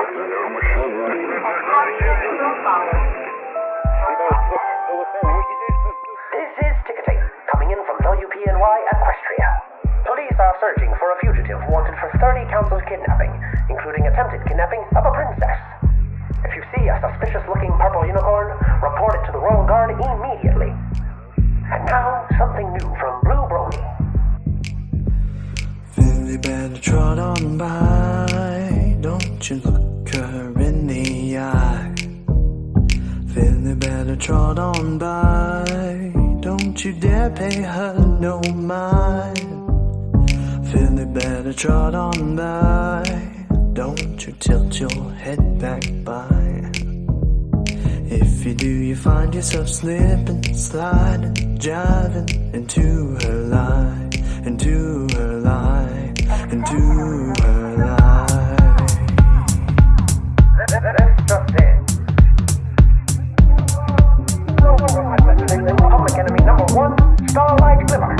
This is ticketing, coming in from WPNY Equestria. Police are searching for a fugitive wanted for 30 counts of kidnapping, including attempted kidnapping of a princess. If you see a suspicious-looking purple unicorn, report it to the Royal Guard immediately. And now, something new from Blue Brony. Philly better trot on by, don't you look her in the eye. Philly better trot on by, don't you dare pay her no mind. Philly better trot on by, don't you tilt your head back by. If you do, you find yourself slipping, sliding, jiving into her lie, into her lie, into her lie. That's just it. Public enemy number one, Starlight Glimmer.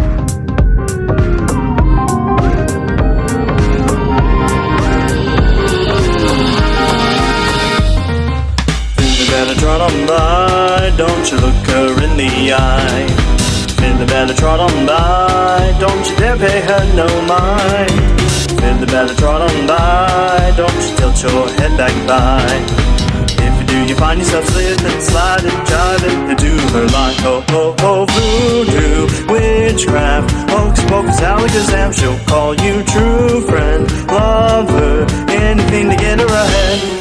Philly better trot on by, don't you look her in the eye. Philly better trot on by, don't you dare pay her no mind. Philly better trot on by, don't you tilt your head back by. If you do, you find yourself slipping, sliding, jiving into her line. Oh, oh, oh, voodoo, witchcraft, hocus pocus, alakazam. She'll call you true friend, lover, anything to get her ahead.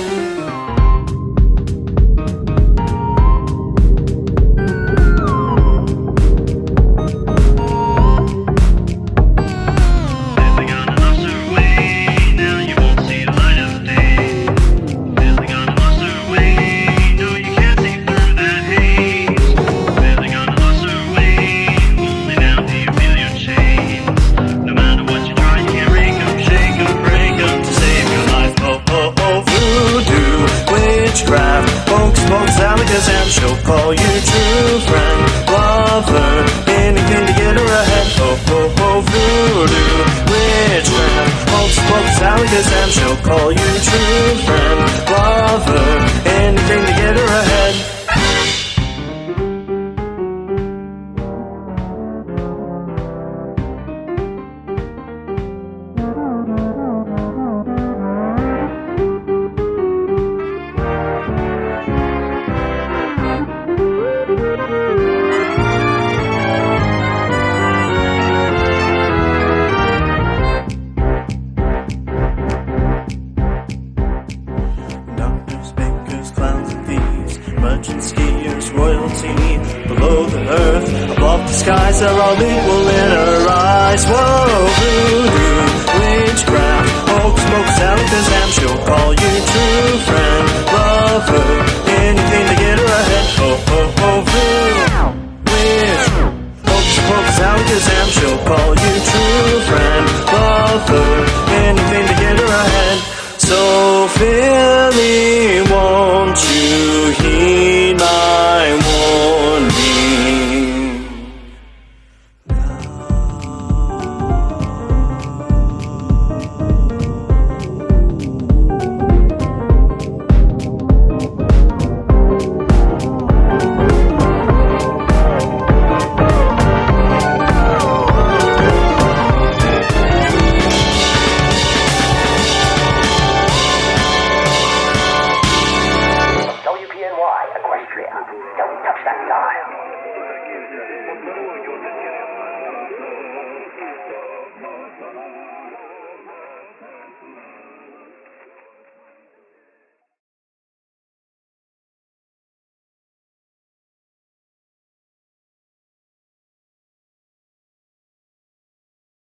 And she'll call you true friend, lover, anything to get her ahead. Oh, oh, oh, voodoo, witchcraft, hocus pocus, alakazam. She'll call you true friend, lover, anything to get her ahead. Merchants, skiers, royalty, below the earth, above the skies, they're all equal in her eyes. Whoa, voodoo, witchcraft, hocus pocus, alakazam. She'll call you true friend, lover, anything to get her ahead. Oh, oh, oh, voodoo, witchcraft, hocus pocus, alakazam. She'll call you true friend, lover, anything to get her ahead. So Philly, won't you heed my warning? WPNY Equestria. Don't touch that dial.